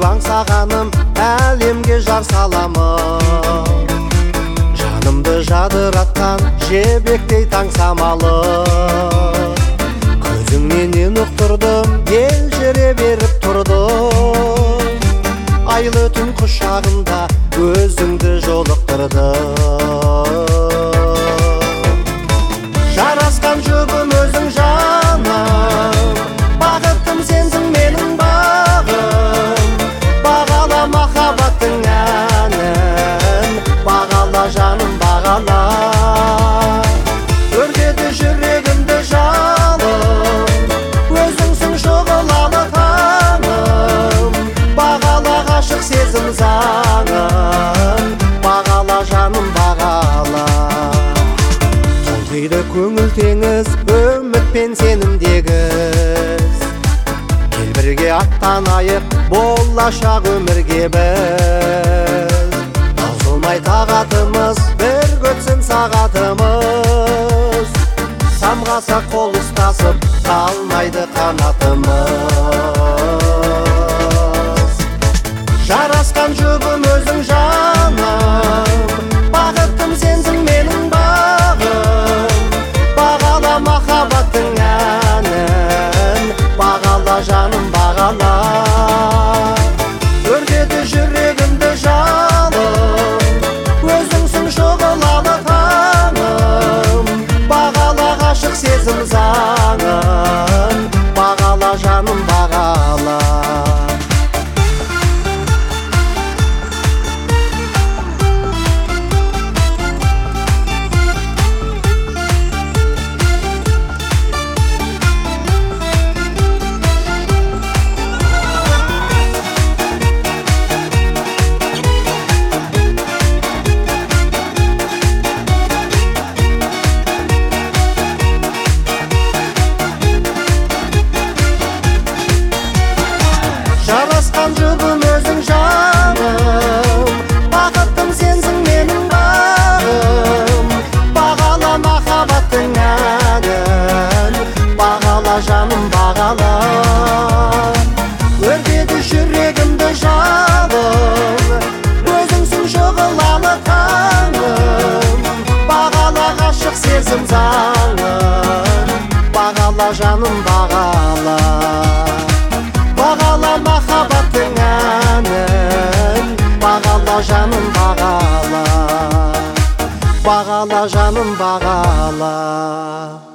деп аңсағаным әлемге жар саламын. Жанымды жадыратқан жебектей таң самалы, көзіңнен ұқтырдым, елжіре беріп тұрдым. Айлы түн құшағында өзіңді жолықтырдым. Жарасқан жұбым өзің жаным, бақыттым сенсің менің бағым. Бағала махаббаттың әнін, бағала жаным бағала. Өртеді жүрегімді жалын, өзіңсің шұғылалы таңым. Бағала ғашық сезім заңын, бағала жаным бағала. Толқиды көңіл теңіз, үміт пен сенімдегіз. Кел бірге аттанайық, болашақ өмірге біз. Таусылмай тағатымыз, бір өтсін сағатымыз. Самғаса қол ұстасып, қалмайды қанатымыз. Жарасқан жұбым өзің жаным, бақыттым сенсің менің бағым. Бағала махаббаттың әнін, бағала жаным бағала. Өртеді жүрегімді жалын, өзіңсің шұғылалы таңым. Бағала ғашық сезім заңын, бағала жаным бағала. Жарасқан жұбым өзің жаным, бақыттым сенсің менің бағым. Бағала махаббаттың әнін, бағала жаным бағала. Өртеді жүрегімді жалын, өзіңсің шұғылалы таңым. Бағала ғашық сезім заңын, бағала жаным бағала. Бағала махаббаттың әнін, бағала жаным бағала. Бағала жаным бағала.